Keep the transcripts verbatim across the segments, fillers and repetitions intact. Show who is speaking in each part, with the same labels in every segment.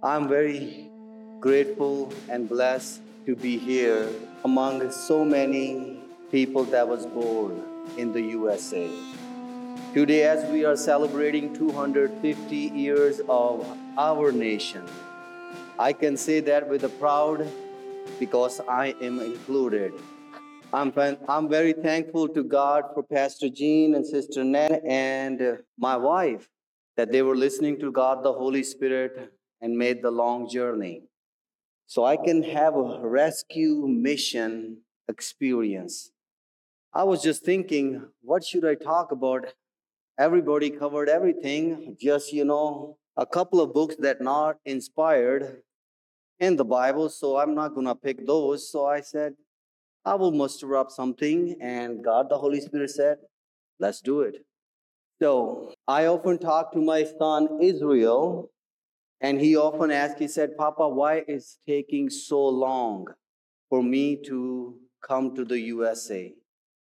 Speaker 1: I'm very grateful and blessed to be here among so many people that was born in the U S A. Today, as we are celebrating two hundred fifty years of our nation, I can say that with a proud because I am included. I'm, I'm very thankful to God for Pastor Jean and Sister Nan and uh, my wife that they were listening to God, the Holy Spirit, and made the long journey. So I can have a rescue mission experience. I was just thinking, what should I talk about? Everybody covered everything, just, you know, a couple of books that not inspired in the Bible, so I'm not going to pick those. So I said, I will muster up something, and God, the Holy Spirit said, let's do it. So I often talk to my son Israel, and he often asks, he said, Papa, why is it taking so long for me to come to the U S A?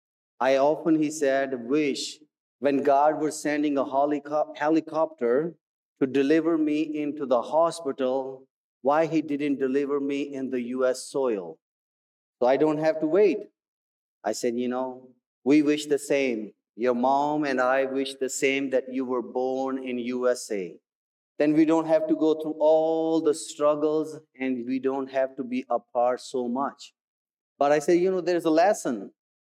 Speaker 1: I often, he said, wish when God was sending a helico- helicopter to deliver me into the hospital, why he didn't deliver me in the U S soil. So I don't have to wait. I said, you know, we wish the same. Your mom and I wish the same that you were born in U S A. Then we don't have to go through all the struggles and we don't have to be apart so much. But I said, you know, there's a lesson.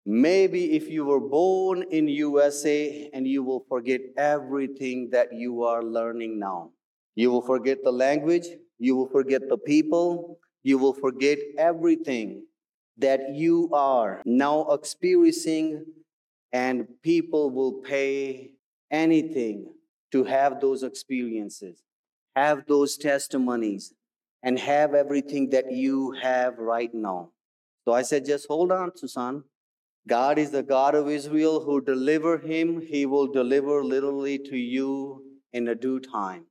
Speaker 1: Maybe if you were born in U S A and you will forget everything that you are learning now. You will forget the language, you will forget the people, you will forget everything that you are now experiencing, and people will pay anything to have those experiences, have those testimonies, and have everything that you have right now. So I said, just hold on, Susan. God is the God of Israel who deliver him. He will deliver literally to you in a due time.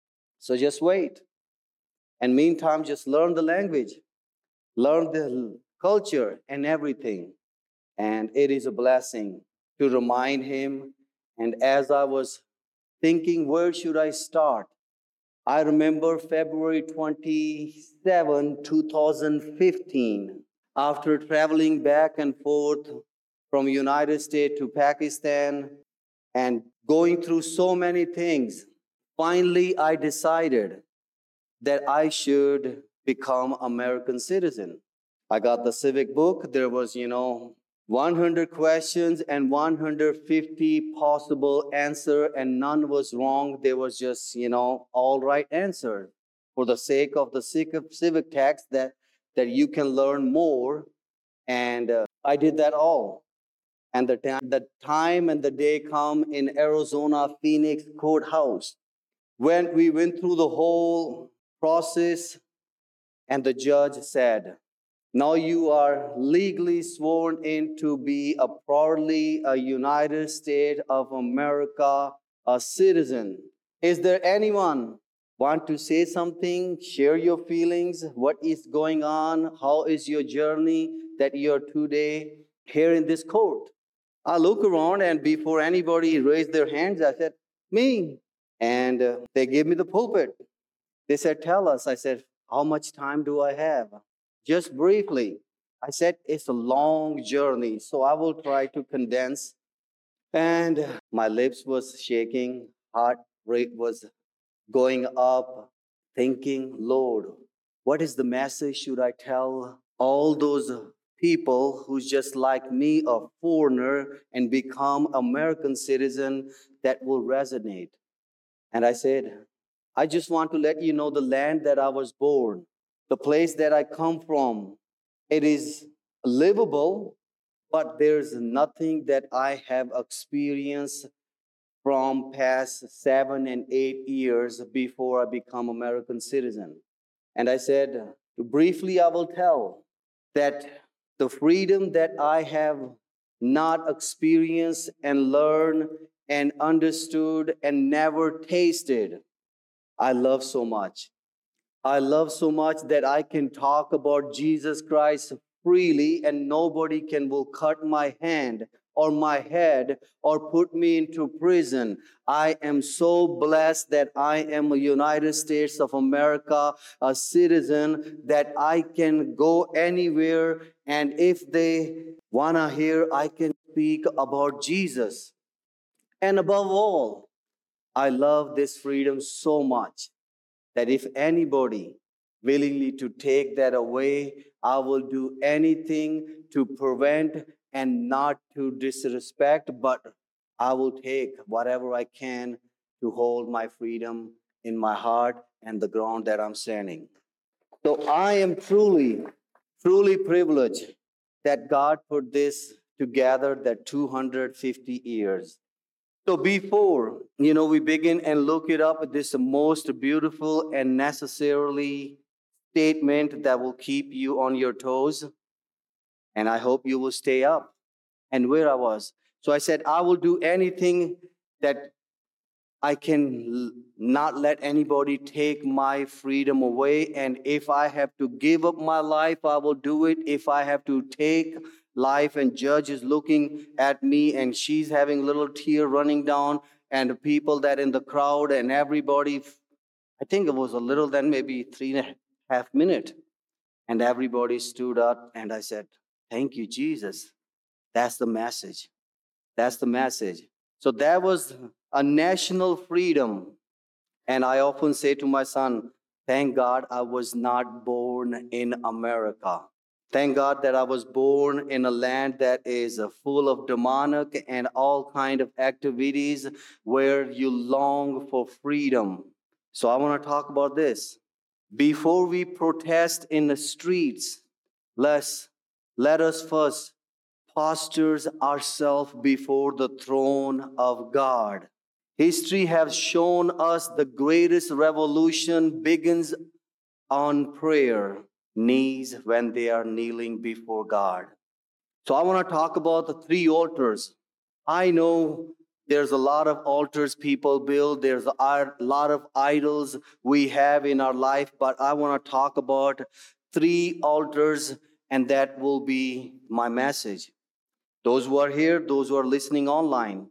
Speaker 1: So just wait. And meantime, just learn the language, learn the culture and everything. And it is a blessing to remind him. And as I was thinking, where should I start? I remember February twenty-seventh, twenty fifteen, after traveling back and forth from United States to Pakistan and going through so many things, finally I decided that I should become American citizen. I got the civic book. There was, you know, one hundred questions and one hundred fifty possible answer, and none was wrong. There was just, you know, all right answer for the sake of the civic text that, that you can learn more. And uh, I did that all. And the, ta- the time and the day come in Arizona, Phoenix courthouse. When we went through the whole process, and the judge said, now you are legally sworn in to be a proudly a United States of America, a citizen. Is there anyone want to say something, share your feelings, what is going on, how is your journey that you're today here in this court? I look around, and before anybody raised their hands, I said, me. And uh, they gave me the pulpit. They said, tell us. I said, how much time do I have? Just briefly. I said, it's a long journey, so I will try to condense. And my lips was shaking, heart rate was going up, thinking, Lord, what is the message should I tell all those people who's just like me, a foreigner, and become American citizen that will resonate? And I said, I just want to let you know the land that I was born, the place that I come from. It is livable, but there's nothing that I have experienced from past seven and eight years before I become American citizen. And I said, briefly, I will tell that the freedom that I have not experienced and learned and understood and never tasted, I love so much. I love so much that I can talk about Jesus Christ freely and nobody can will cut my hand or my head or put me into prison. I am so blessed that I am a United States of America, a citizen, that I can go anywhere, and if they want to hear, I can speak about Jesus. And above all, I love this freedom so much that if anybody willingly to take that away, I will do anything to prevent and not to disrespect, but I will take whatever I can to hold my freedom in my heart and the ground that I'm standing. So I am truly, truly privileged that God put this together that two hundred fifty years. So before, you know, we begin and look it up, this is the most beautiful and necessarily statement that will keep you on your toes. And I hope you will stay up. And where I was. So I said, I will do anything that I can not let anybody take my freedom away. And if I have to give up my life, I will do it. If I have to take life and judge is looking at me and she's having a little tear running down, and the people that in the crowd and everybody, I think it was a little than maybe three and a half minute. And everybody stood up and I said, thank you, Jesus. That's the message. That's the message. So that was a national freedom. And I often say to my son, thank God I was not born in America. Thank God that I was born in a land that is full of demonic and all kind of activities where you long for freedom. So I want to talk about this. Before we protest in the streets, let's, let us first postures ourselves before the throne of God. History has shown us the greatest revolution begins on prayer, knees when they are kneeling before God. So I want to talk about the three altars. I know there's a lot of altars people build. There's a lot of idols we have in our life, but I want to talk about three altars, and that will be my message. Those who are here, those who are listening online.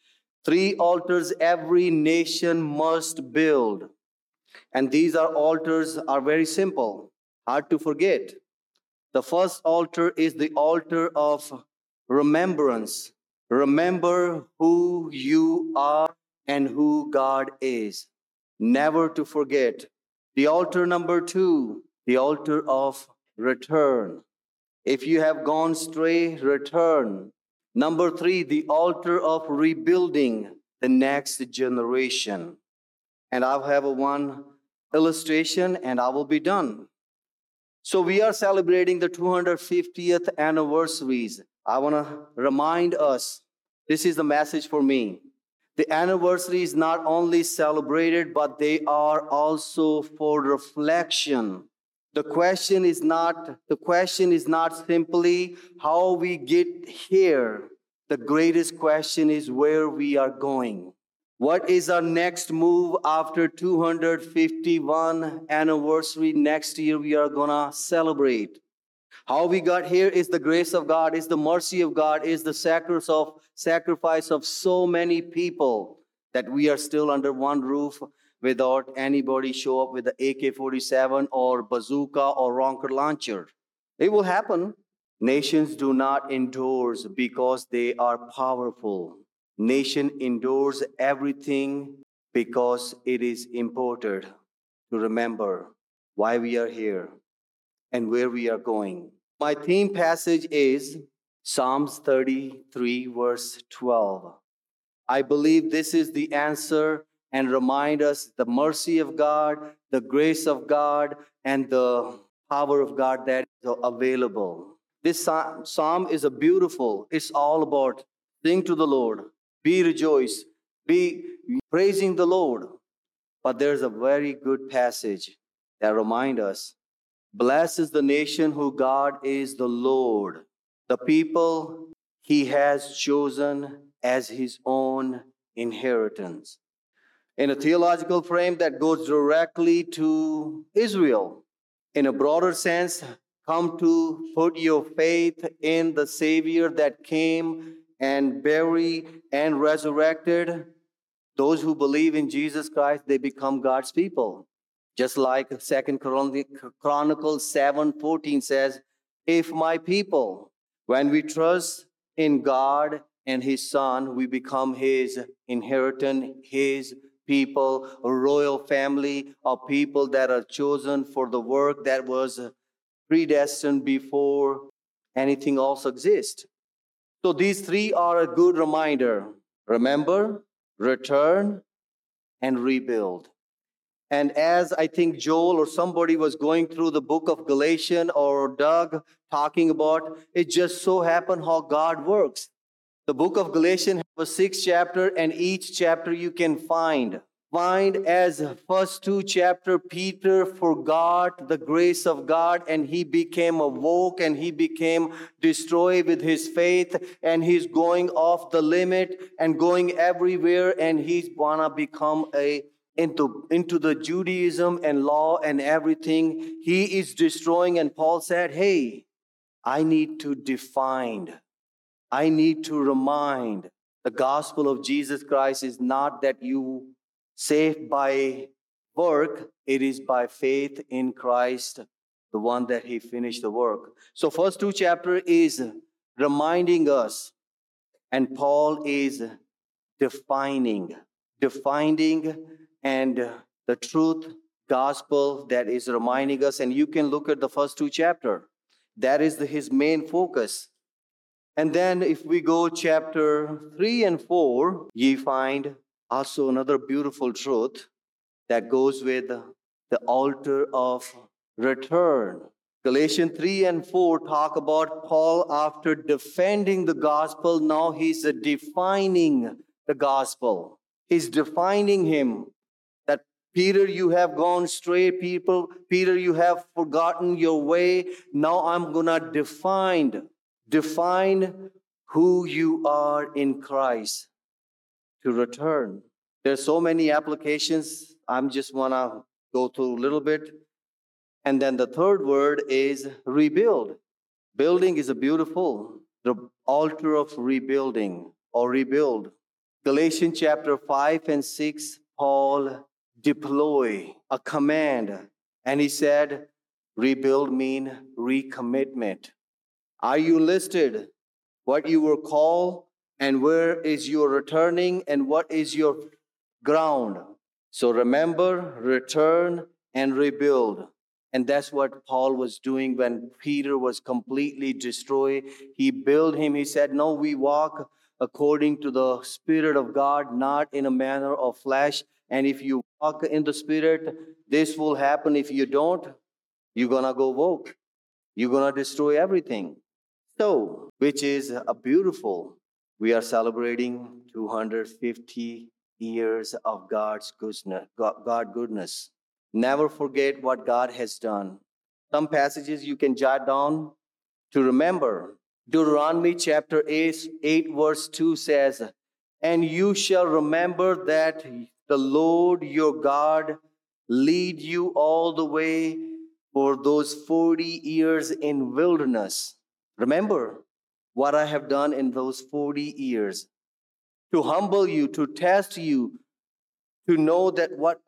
Speaker 1: Three altars every nation must build. And these are altars are very simple, hard to forget. The first altar is the altar of remembrance. Remember who you are and who God is. Never to forget. The altar number two, the altar of return. If you have gone astray, return. Number three, the altar of rebuilding the next generation. And I'll have a one illustration and I will be done. So we are celebrating the two hundred fiftieth anniversaries. I want to remind us, this is the message for me. The anniversary is not only celebrated, but they are also for reflection. The question is not, the question is not simply how we get here. The greatest question is where we are going. What is our next move after two hundred fifty-one anniversary? Next year we are going to celebrate. How we got here is the grace of God, is the mercy of God, is the sacrifice of, sacrifice of so many people that we are still under one roof without anybody show up with the A K forty-seven or bazooka or rocket launcher. It will happen. Nations do not endorse because they are powerful. Nation endures everything because it is important to remember why we are here and where we are going. My theme passage is Psalms thirty-three, verse twelve. I believe this is the answer and remind us the mercy of God, the grace of God, and the power of God that is available. This psalm is a beautiful, it's all about sing to the Lord, be rejoiced, be praising the Lord. But there's a very good passage that reminds us, blessed is the nation who God is the Lord, the people he has chosen as his own inheritance. In a theological frame that goes directly to Israel. In a broader sense, come to put your faith in the Savior that came and buried and resurrected, those who believe in Jesus Christ, they become God's people. Just like Second Chronicles seven fourteen says, if my people, when we trust in God and His Son, we become His inheritance, His people, a royal family of people that are chosen for the work that was predestined before anything else exists. So these three are a good reminder. Remember, return, and rebuild. And as I think Joel or somebody was going through the book of Galatians, or Doug talking about, it just so happened how God works. The book of Galatians has a six chapter, and each chapter you can find. Find as first two chapter, Peter forgot the grace of God and he became awoke and he became destroyed with his faith, and he's going off the limit and going everywhere, and he's gonna become a into, into the Judaism and law and everything. He is destroying, and Paul said, hey, I need to define, I need to remind. The gospel of Jesus Christ is not that you saved by work, it is by faith in Christ, the one that He finished the work. So first two chapter is reminding us, and Paul is defining, defining, and the truth gospel that is reminding us. And you can look at the first two chapter. That is the, his main focus. And then if we go chapter three and four, ye find also another beautiful truth that goes with the altar of return. Galatians three and four talk about Paul after defending the gospel. Now he's defining the gospel. He's defining him. That Peter, you have gone stray, people. Peter, you have forgotten your way. Now I'm gonna define, define who you are in Christ to return. There's so many applications. I'm just wanna go through a little bit. And then the third word is rebuild. Building is a beautiful, the altar of rebuilding or rebuild. Galatians chapter five and six, Paul deploy a command. And he said, rebuild mean recommitment. Are you listed? What you were called, and where is your returning, and what is your ground? So remember, return and rebuild. And that's what Paul was doing when Peter was completely destroyed. He built him. He said, no, we walk according to the Spirit of God, not in a manner of flesh. And if you walk in the Spirit, this will happen. If you don't, you're going to go woke. You're going to destroy everything. So, which is a beautiful, we are celebrating two hundred fifty years of God's goodness. God goodness. Never forget what God has done. Some passages you can jot down to remember. Deuteronomy chapter eight, eight verse two says, and you shall remember that the Lord your God lead you all the way for those forty years in wilderness. Remember what I have done in those forty years. To humble you, to test you, to know that what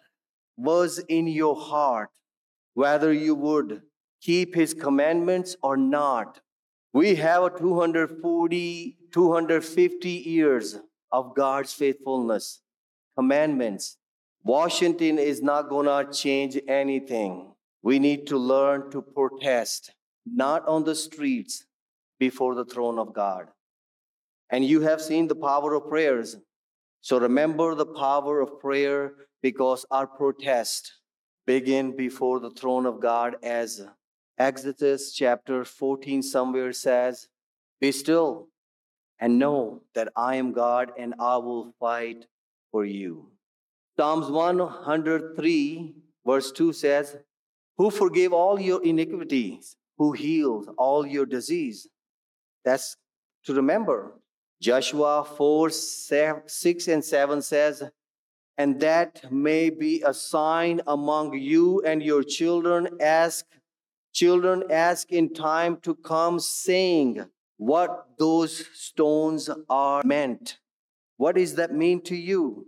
Speaker 1: was in your heart, whether you would keep His commandments or not. We have a two hundred forty, two hundred fifty years of God's faithfulness, commandments. Washington is not going to change anything. We need to learn to protest, not on the streets, before the throne of God. And you have seen the power of prayers. So remember the power of prayer, because our protest begin before the throne of God, as Exodus chapter fourteen somewhere says, be still and know that I am God and I will fight for you. Psalms one hundred three verse two says, who forgave all your iniquities, who healed all your disease. That's to remember. Joshua four, six and seven says, and that may be a sign among you and your children. Ask, children ask in time to come, saying, what those stones are meant. What does that mean to you?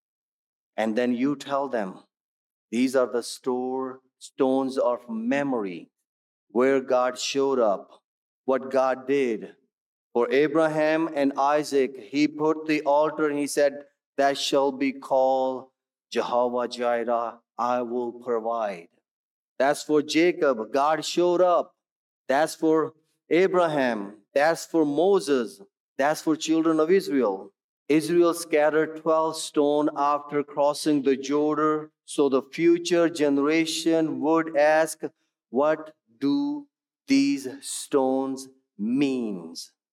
Speaker 1: And then you tell them, these are the store stones of memory where God showed up, what God did. For Abraham and Isaac, he put the altar and he said, that shall be called Jehovah Jireh, I will provide. That's for Jacob, God showed up. That's for Abraham. That's for Moses. That's for children of Israel. Israel scattered twelve stones after crossing the Jordan, so the future generation would ask, what do these stones mean?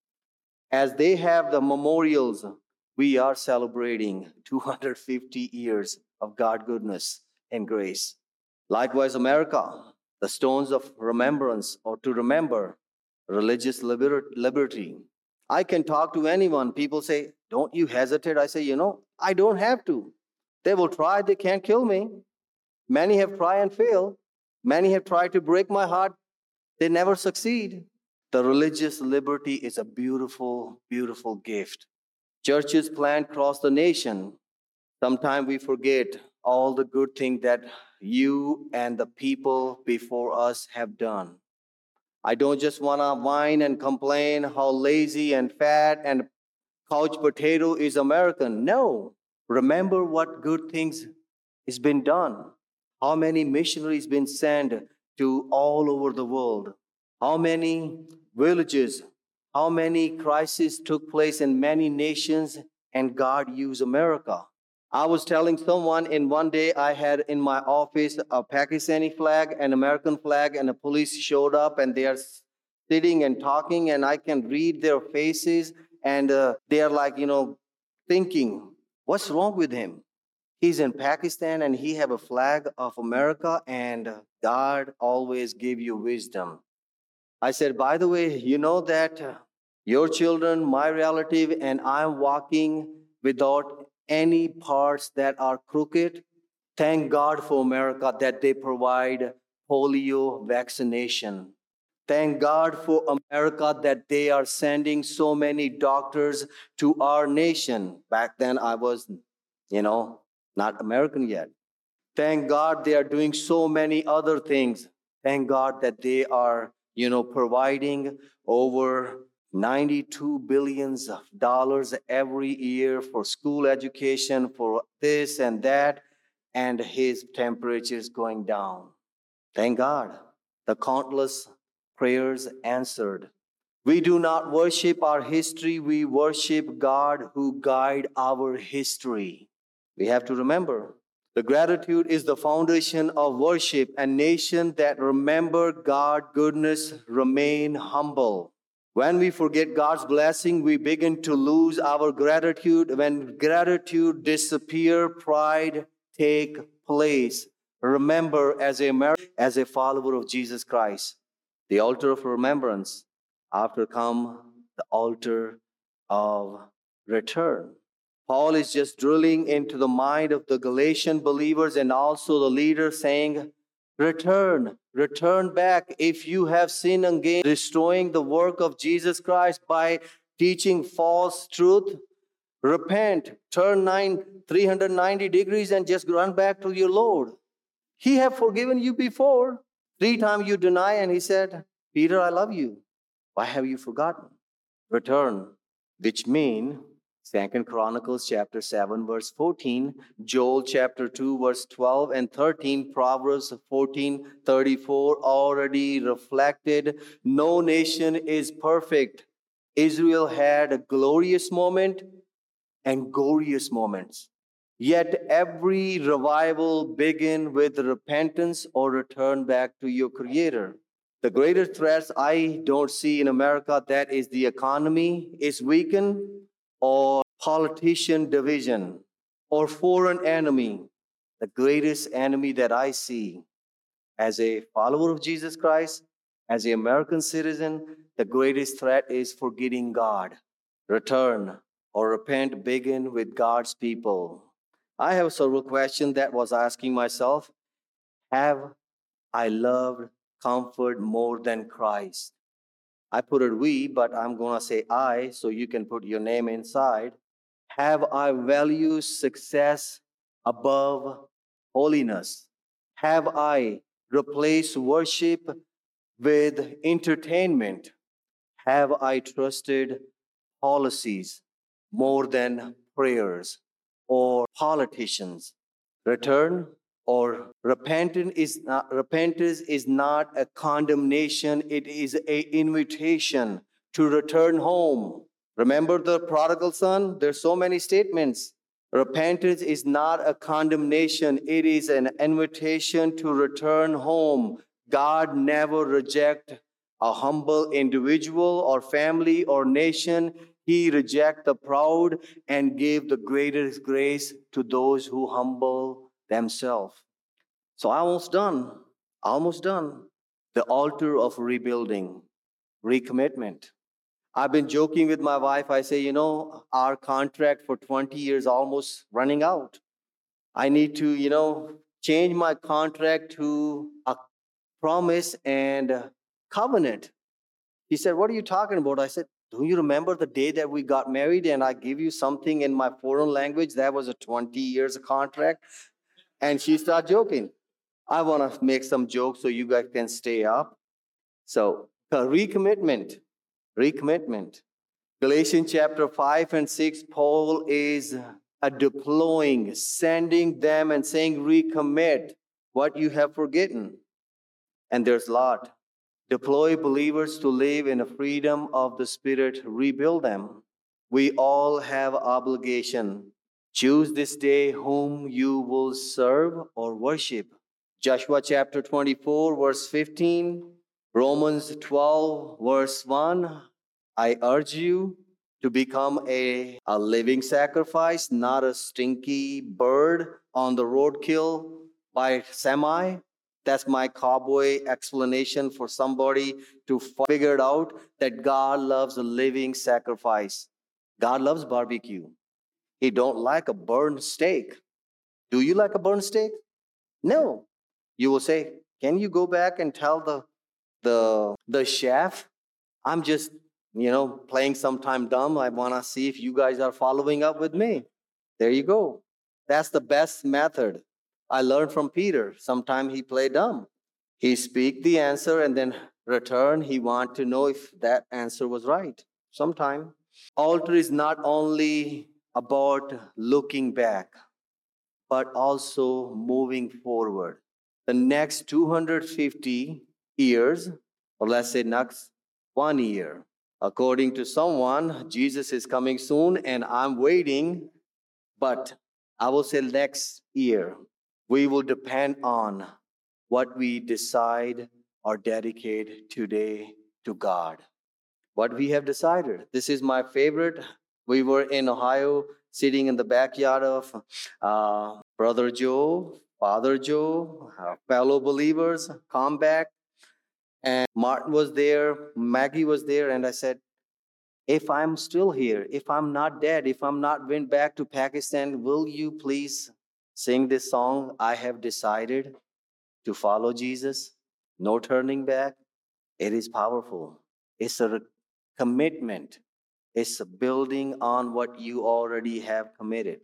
Speaker 1: As they have the memorials, we are celebrating two hundred fifty years of God goodness and grace. Likewise, America, the stones of remembrance or to remember religious liber- liberty. I can talk to anyone. People say, don't you hesitate? I say, you know, I don't have to. They will try, they can't kill me. Many have tried and failed. Many have tried to break my heart. They never succeed. The religious liberty is a beautiful, beautiful gift. Churches plant across the nation. Sometimes we forget all the good things that you and the people before us have done. I don't just want to whine and complain how lazy and fat and couch potato is American. No. Remember what good things has been done. How many missionaries been sent to all over the world. How many villages, how many crises took place in many nations and God used America. I was telling someone in one day I had in my office a Pakistani flag, an American flag, and the police showed up and they are sitting and talking and I can read their faces and uh, they are like, you know, thinking, what's wrong with him? He's in Pakistan and he have a flag of America and God always give you wisdom. I said, by the way, you know that uh, your children, my relative, and I'm walking without any parts that are crooked. Thank God for America that they provide polio vaccination. Thank God for America that they are sending so many doctors to our nation. Back then I was, you know, not American yet. Thank God they are doing so many other things. Thank God that they are, you know, providing over ninety-two billions of dollars every year for school education, for this and that, and his temperature is going down. Thank God. The countless prayers answered. We do not worship our history, we worship God who guide our history. We have to remember, the gratitude is the foundation of worship, and nation that remember God's goodness remain humble. When we forget God's blessing, we begin to lose our gratitude. When gratitude disappears, pride take place. Remember, as a American, as a follower of Jesus Christ, the altar of remembrance, after come the altar of return. Paul is just drilling into the mind of the Galatian believers and also the leaders saying, return, return back if you have sinned against, destroying the work of Jesus Christ by teaching false truth. Repent, turn nine, three hundred ninety degrees and just run back to your Lord. He have forgiven you before. Three times you deny and he said, Peter, I love you. Why have you forgotten? Return, which mean Second Chronicles chapter seven, verse fourteen, Joel chapter two, verse twelve and thirteen, Proverbs fourteen, thirty-four already reflected. No nation is perfect. Israel had a glorious moment and glorious moments. Yet every revival begin with repentance or return back to your Creator. The greatest threats I don't see in America, that is the economy is weakened, or politician division, or foreign enemy. The greatest enemy that I see as a follower of Jesus Christ, as an American citizen, the greatest threat is forgetting God. Return or repent begin with God's people. I have several questions that was asking myself. Have I loved comfort more than Christ? I put it we, but I'm going to say I, so you can put your name inside. Have I valued success above holiness? Have I replaced worship with entertainment? Have I trusted policies more than prayers or politicians? Return or repentance is not, repentance is not a condemnation, it is an invitation to return home. Remember the prodigal son? There's so many statements. Repentance is not a condemnation, it is an invitation to return home. God never rejects a humble individual or family or nation. He rejects the proud and gave the greatest grace to those who humble themselves. So almost done, almost done. The altar of rebuilding, recommitment. I've been joking with my wife. I say, you know, our contract for twenty years almost running out. I need to, you know, change my contract to a promise and a covenant. He said, what are you talking about? I said, do you remember the day that we got married and I gave you something in my foreign language? That was a twenty years contract. And she started joking. I want to make some jokes so you guys can stay up. So, uh, recommitment, recommitment. Galatians chapter five and six, Paul is uh, deploying, sending them and saying, recommit what you have forgotten. And there's a lot. Deploy believers to live in the freedom of the Spirit, rebuild them. We all have obligation. Choose this day whom you will serve or worship. Joshua chapter twenty-four, verse fifteen, Romans twelve, verse one. I urge you to become a, a living sacrifice, not a stinky bird on the roadkill by semi. That's my cowboy explanation for somebody to figure it out that God loves a living sacrifice. God loves barbecue. He don't like a burned steak. Do you like a burned steak? No. You will say, can you go back and tell the the the chef, I'm just, you know, playing sometime dumb. I want to see if you guys are following up with me. There you go. That's the best method. I learned from Peter. Sometime he played dumb. He speak the answer and then return. He want to know if that answer was right. Sometime. Altar is not only about looking back, but also moving forward. The next two hundred fifty years, or let's say next one year. According to someone, Jesus is coming soon and I'm waiting, but I will say next year, we will depend on what we decide or dedicate today to God. What we have decided. This is my favorite. We were in Ohio, sitting in the backyard of uh, Brother Joe, Father Joe, uh, fellow believers, come back. And Martin was there, Maggie was there, and I said, if I'm still here, if I'm not dead, if I'm not went back to Pakistan, will you please sing this song, I have decided to follow Jesus, no turning back? It is powerful. It's a commitment. It's a building on what you already have committed.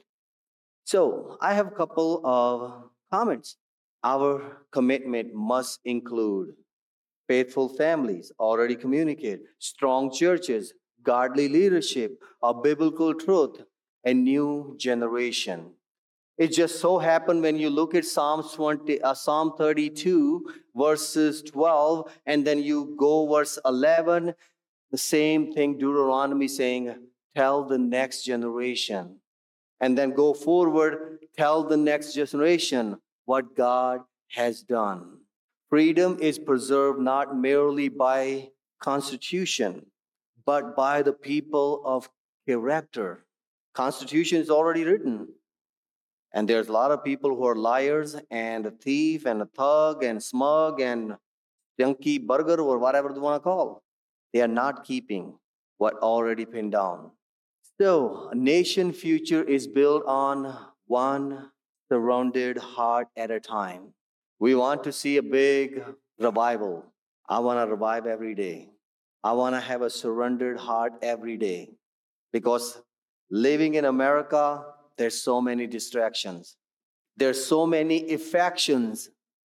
Speaker 1: So I have a couple of comments. Our commitment must include faithful families, already communicated, strong churches, godly leadership, a biblical truth, a new generation. It just so happened when you look at Psalms twenty, uh, Psalm thirty-two, verses twelve, and then you go verse eleven, the same thing, Deuteronomy saying, tell the next generation. And then go forward, tell the next generation what God has done. Freedom is preserved not merely by constitution, but by the people of character. Constitution is already written. And there's a lot of people who are liars and a thief and a thug and smug and junkie burger or whatever they want to call. They are not keeping what already pinned down. So, a nation future is built on one surrounded heart at a time. We want to see a big revival. I want to revive every day. I want to have a surrendered heart every day because living in America, there's so many distractions. There's so many affections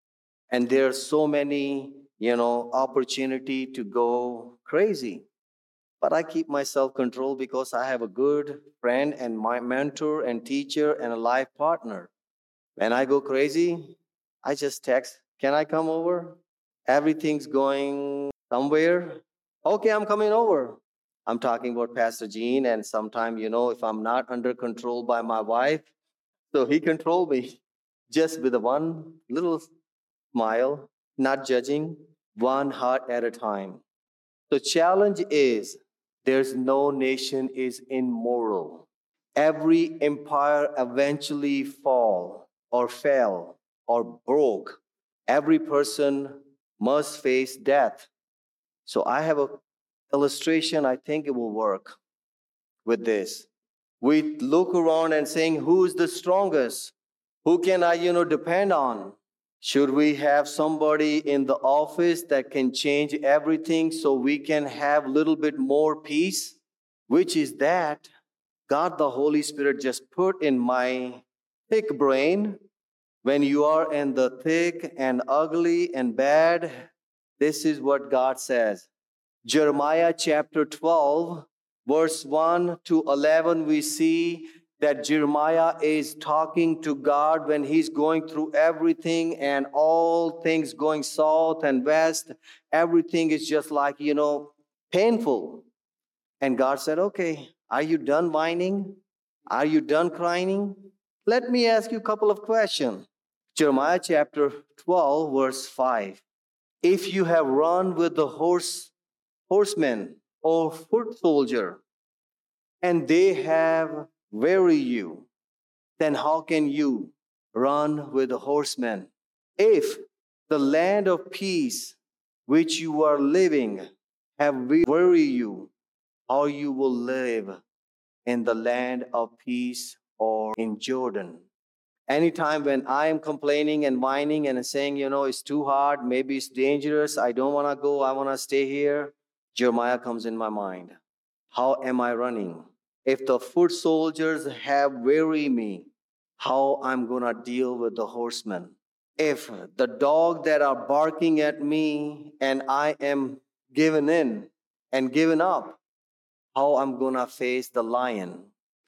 Speaker 1: and there's so many, you know, opportunity to go crazy. But I keep myself controlled because I have a good friend and my mentor and teacher and a life partner. When I go crazy, I just text, can I come over? Everything's going somewhere. Okay, I'm coming over. I'm talking about Pastor Gene, and sometimes, you know, if I'm not under control by my wife, so he controlled me just with a one little smile, not judging, one heart at a time. The challenge is there's no nation is immoral. Every empire eventually fall or fell or broke. Every person must face death. So I have a illustration. I think it will work with this. We look around and saying, who is the strongest? Who can I, you know, depend on? Should we have somebody in the office that can change everything so we can have a little bit more peace? Which is that God the Holy Spirit just put in my thick brain. When you are in the thick and ugly and bad, this is what God says. Jeremiah chapter twelve, verse one to eleven, we see that Jeremiah is talking to God when he's going through everything and all things going south and west. Everything is just like, you know, painful. And God said, okay, are you done whining? Are you done crying? Let me ask you a couple of questions. Jeremiah chapter twelve, verse five. If you have run with the horse, horsemen or foot soldier, and they have wearied you, then how can you run with the horsemen? If the land of peace which you are living have wearied you, how you will live in the land of peace or in Jordan? Anytime when I am complaining and whining and saying, you know, it's too hard, maybe it's dangerous, I don't want to go, I want to stay here, Jeremiah comes in my mind. How am I running? If the foot soldiers have wearied me, how I'm going to deal with the horsemen? If the dog that are barking at me and I am given in and given up, how I'm going to face the lion?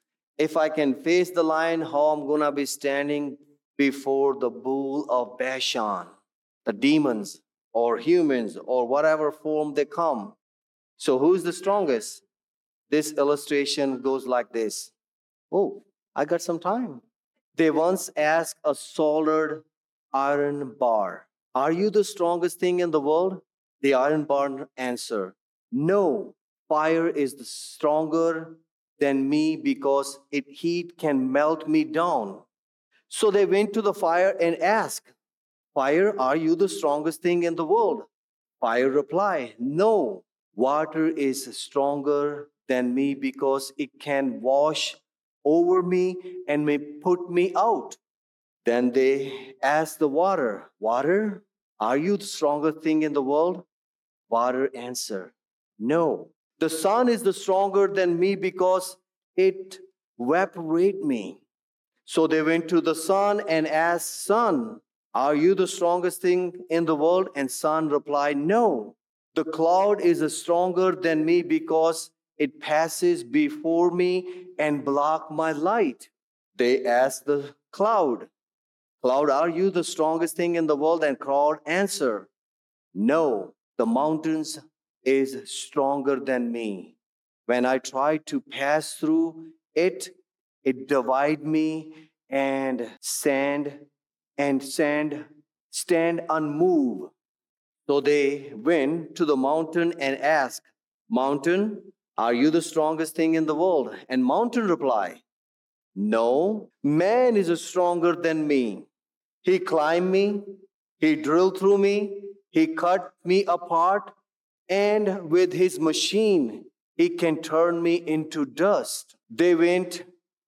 Speaker 1: If I can face the lion, how I'm going to be standing before the bull of Bashan, the demons or humans or whatever form they come. So who's the strongest? This illustration goes like this. Oh, I got some time. They once asked a solid iron bar, are you the strongest thing in the world? The iron bar answered, no, fire is the stronger than me because its heat can melt me down. So they went to the fire and asked, fire, are you the strongest thing in the world? Fire replied, no, water is stronger than me because it can wash over me and may put me out. Then they asked the water, water, are you the strongest thing in the world? Water answered, no. The sun is the stronger than me because it evaporate me. So they went to the sun and asked, sun, are you the strongest thing in the world? And sun replied, no. The cloud is stronger than me because it passes before me and block my light. They asked the cloud, cloud, are you the strongest thing in the world? And cloud answered, no, the mountains is stronger than me. When I try to pass through it, it divide me and sand and sand stand unmoved. So they went to the mountain and asked, mountain, are you the strongest thing in the world? And mountain replied, no, man is stronger than me. He climbed me, he drilled through me, he cut me apart, and with his machine, he can turn me into dust. They went,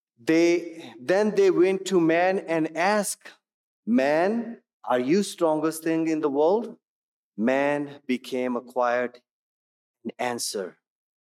Speaker 1: they then they went to man and asked, man, are you strongest thing in the world? Man became quiet and answer,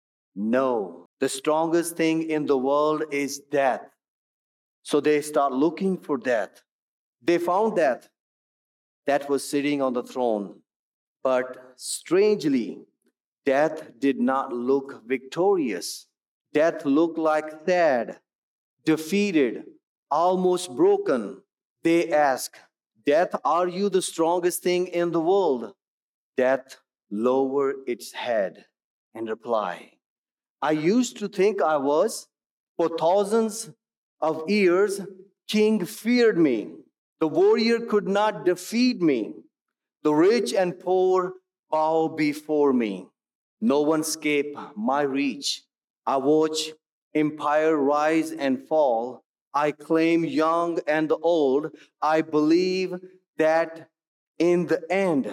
Speaker 1: no. The strongest thing in the world is death. So they start looking for death. They found death that was sitting on the throne. But strangely, death did not look victorious. Death looked like sad, defeated, almost broken. They ask, Death, are you the strongest thing in the world? Death lowered its head and replied, I used to think I was. For thousands of years, king feared me. The warrior could not defeat me. The rich and poor bow before me. No one escape my reach. I watch empire rise and fall. I claim young and old. I believe that in the end,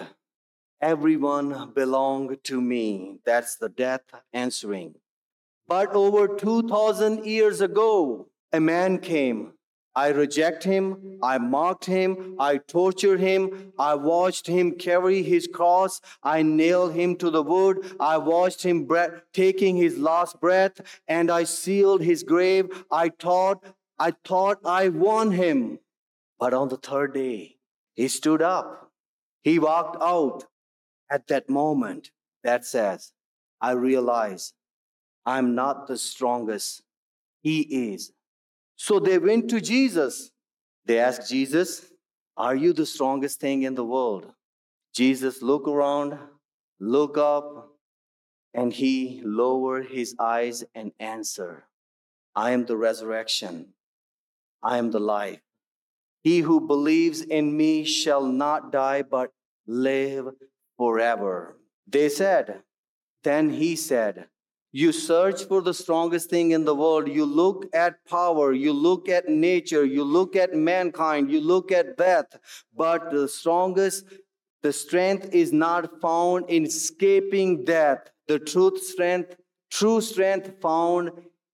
Speaker 1: everyone belong to me. That's the death answering. But over two thousand years ago, a man came. I reject him. I mocked him. I tortured him. I watched him carry his cross. I nailed him to the wood. I watched him bre- taking his last breath, and I sealed his grave. I thought, I thought I won him. But on the third day, he stood up. He walked out. At that moment, that says, I realize I'm not the strongest. He is. So they went to Jesus. They asked Jesus, are you the strongest thing in the world? Jesus looked around, looked up, and he lowered his eyes and answered, I am the resurrection. I am the life. He who believes in me shall not die but live forever. They said, then he said, you search for the strongest thing in the world. You look at power. You look at nature. You look at mankind. You look at death. But the strongest, the strength is not found in escaping death. The truth strength, true strength found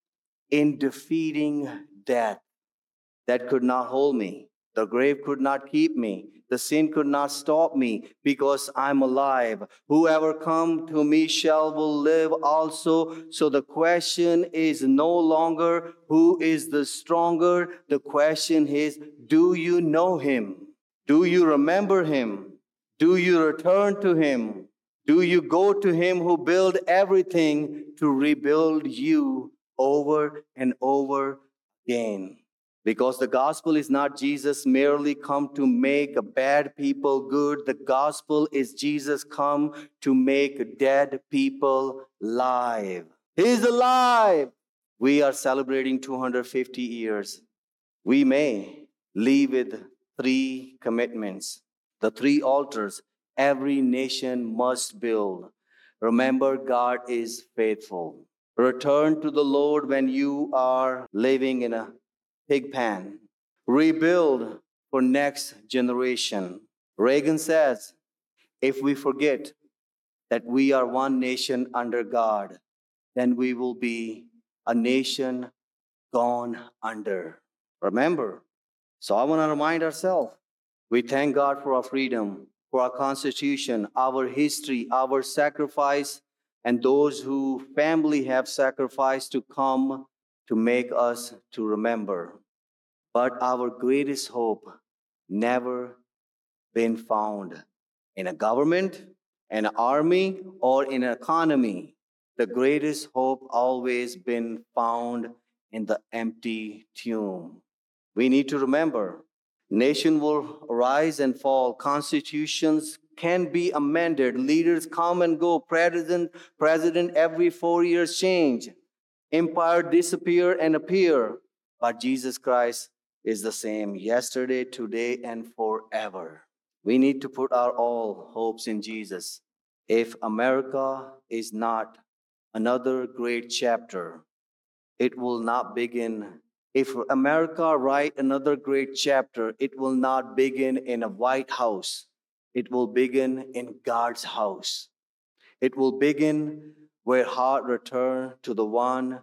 Speaker 1: in defeating death. That could not hold me. The grave could not keep me. The sin could not stop me because I'm alive. Whoever come to me shall will live also. So the question is no longer who is the stronger. The question is, do you know him? Do you remember him? Do you return to him? Do you go to him who built everything to rebuild you over and over again? Because the gospel is not Jesus merely come to make bad people good. The gospel is Jesus come to make dead people alive. He's alive. We are celebrating two hundred fifty years. We may leave with three commitments. The three altars every nation must build. Remember, God is faithful. Return to the Lord when you are living in a pig pan. Rebuild for next generation. Reagan says, if we forget that we are one nation under God, then we will be a nation gone under. Remember. So I want to remind ourselves, we thank God for our freedom, for our Constitution, our history, our sacrifice, and those who family have sacrificed to come to make us to remember. But our greatest hope never been found in a government, an army, or in an economy. The greatest hope always been found in the empty tomb. We need to remember, nation will rise and fall, constitutions can be amended, leaders come and go, president, president every four years change, empire disappear and appear, but Jesus Christ is the same yesterday, today, and forever. We need to put our all hopes in Jesus. If America is not another great chapter, it will not begin. If America write another great chapter, it will not begin in a White House. It will begin in God's house. It will begin where heart return to the one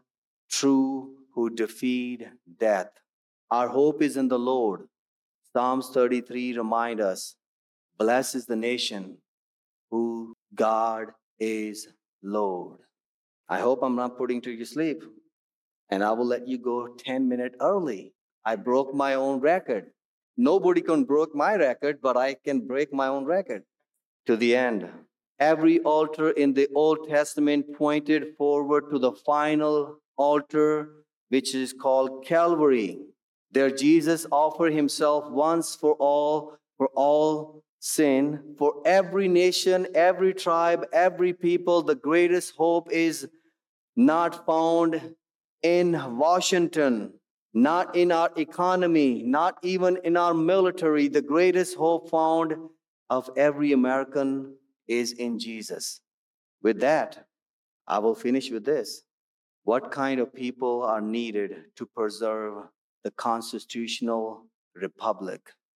Speaker 1: true who defeat death. Our hope is in the Lord. Psalms thirty-three remind us, blessed is the nation who God is Lord. I hope I'm not putting to you sleep. And I will let you go ten minutes early. I broke my own record. Nobody can break my record, but I can break my own record to the end. Every altar in the Old Testament pointed forward to the final altar, which is called Calvary. There, Jesus offered himself once for all, for all sin, for every nation, every tribe, every people. The greatest hope is not found in Washington, not in our economy, not even in our military. The greatest hope found of every American is in Jesus. With that, I will finish with this. What kind of people are needed to preserve the constitutional republic?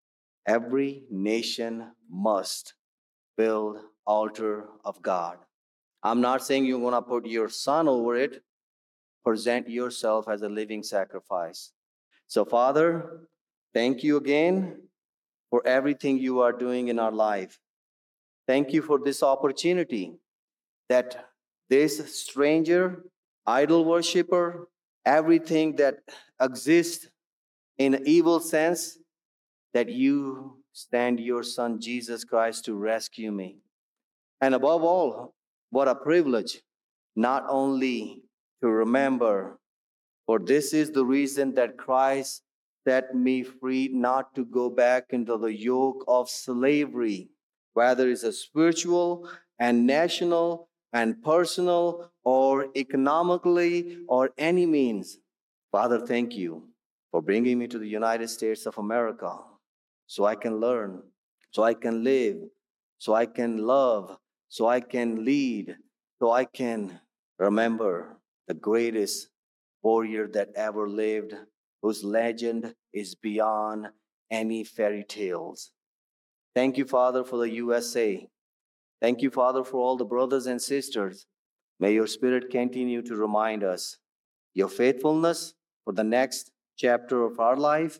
Speaker 1: Every nation must build altar of God. I'm not saying you're going to put your son over it. Present yourself as a living sacrifice. So, Father, thank you again for everything you are doing in our life. Thank you for this opportunity that this stranger, idol worshiper, everything that exists in an evil sense, that you stand your son Jesus Christ to rescue me. And above all, what a privilege, not only to remember, for this is the reason that Christ set me free, not to go back into the yoke of slavery, whether it's a spiritual and national and personal or economically or any means. Father, thank you for bringing me to the United States of America so I can learn, so I can live, so I can love, so I can lead, so I can remember the greatest warrior that ever lived, whose legend is beyond any fairy tales. Thank you, Father, for the U S A. Thank you, Father, for all the brothers and sisters. May your Spirit continue to remind us your faithfulness for the next chapter of our life.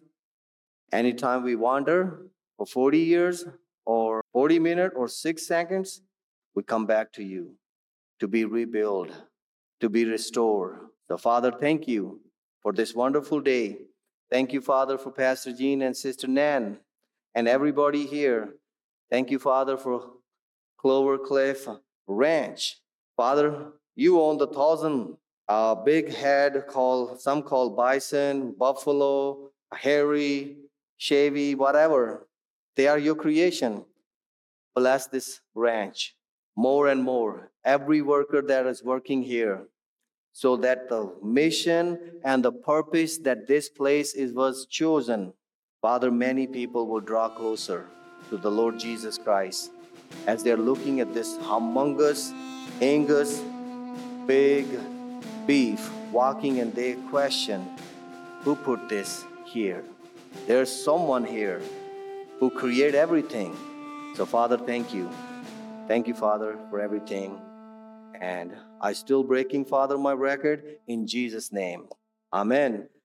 Speaker 1: Anytime we wander for forty years or forty minutes or six seconds, we come back to you to be rebuilt, to be restored. So, Father, thank you for this wonderful day. Thank you, Father, for Pastor Jean and Sister Nan and everybody here. Thank you, Father, for Clover Cliff Ranch. Father, you own the thousand uh, big head called, some call bison, buffalo, hairy, shavy, whatever. They are your creation. Bless this ranch more and more. Every worker that is working here, so that the mission and the purpose that this place is was chosen, Father, many people will draw closer to the Lord Jesus Christ as they're looking at this humongous Angus big beef walking, and they question, who put this here? There's someone here who created everything. So, Father, thank you. Thank you, Father, for everything. And I still breaking, Father, my record in Jesus' name. Amen.